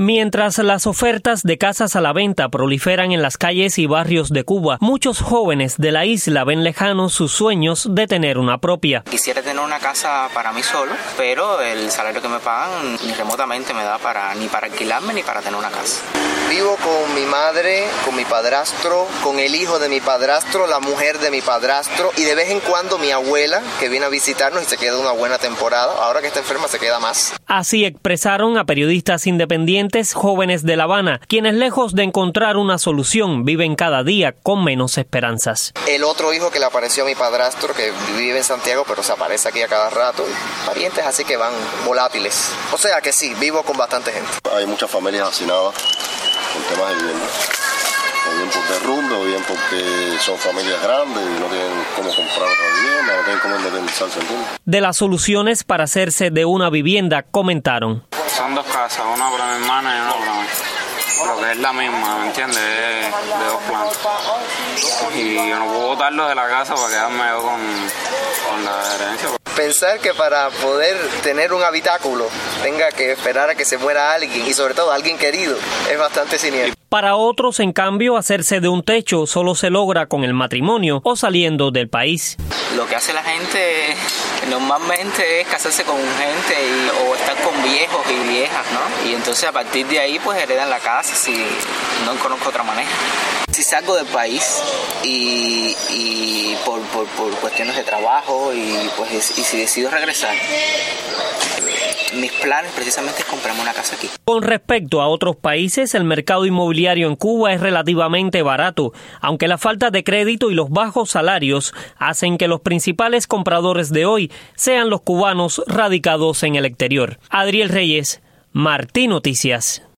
Mientras las ofertas de casas a la venta proliferan en las calles y barrios de Cuba, muchos jóvenes de la isla ven lejanos sus sueños de tener una propia. Quisiera tener una casa para mí solo, pero el salario que me pagan ni remotamente me da ni para alquilarme ni para tener una casa. Vivo con mi madre, con mi padrastro, con el hijo de mi padrastro, la mujer de mi padrastro y de vez en cuando mi abuela, que viene a visitarnos y se queda una buena temporada. Ahora que está enferma se queda más. Así expresaron a periodistas independientes jóvenes de La Habana, quienes lejos de encontrar una solución viven cada día con menos esperanzas. El otro hijo que le apareció a mi padrastro, que vive en Santiago pero se aparece aquí a cada rato, parientes así que van volátiles. O sea que sí, vivo con bastante gente. Hay muchas familias hacinadas con temas de vivienda. O bien por derrumbe, o bien porque son familias grandes y no tienen cómo comprar otra vivienda, no tienen cómo independizarse. De las soluciones para hacerse de una vivienda, comentaron. Son dos casas, una para mi hermana y una para mí. Lo que es la misma, ¿me entiendes? De dos plantas. Y yo no puedo botarlo de la casa para quedarme yo con la herencia. Pensar que para poder tener un habitáculo tenga que esperar a que se muera alguien y sobre todo alguien querido es bastante siniestro. Para otros, en cambio, hacerse de un techo solo se logra con el matrimonio o saliendo del país. Lo que hace la gente normalmente es casarse con gente o estar con viejos y viejas, ¿no? Y entonces a partir de ahí pues heredan la casa si no conozco otra manera. Si salgo del país y por cuestiones de trabajo y si decido regresar, mis planes precisamente es comprarme una casa aquí. Con respecto a otros países, el mercado inmobiliario en Cuba es relativamente barato, aunque la falta de crédito y los bajos salarios hacen que los principales compradores de hoy sean los cubanos radicados en el exterior. Adriel Reyes, Martí Noticias.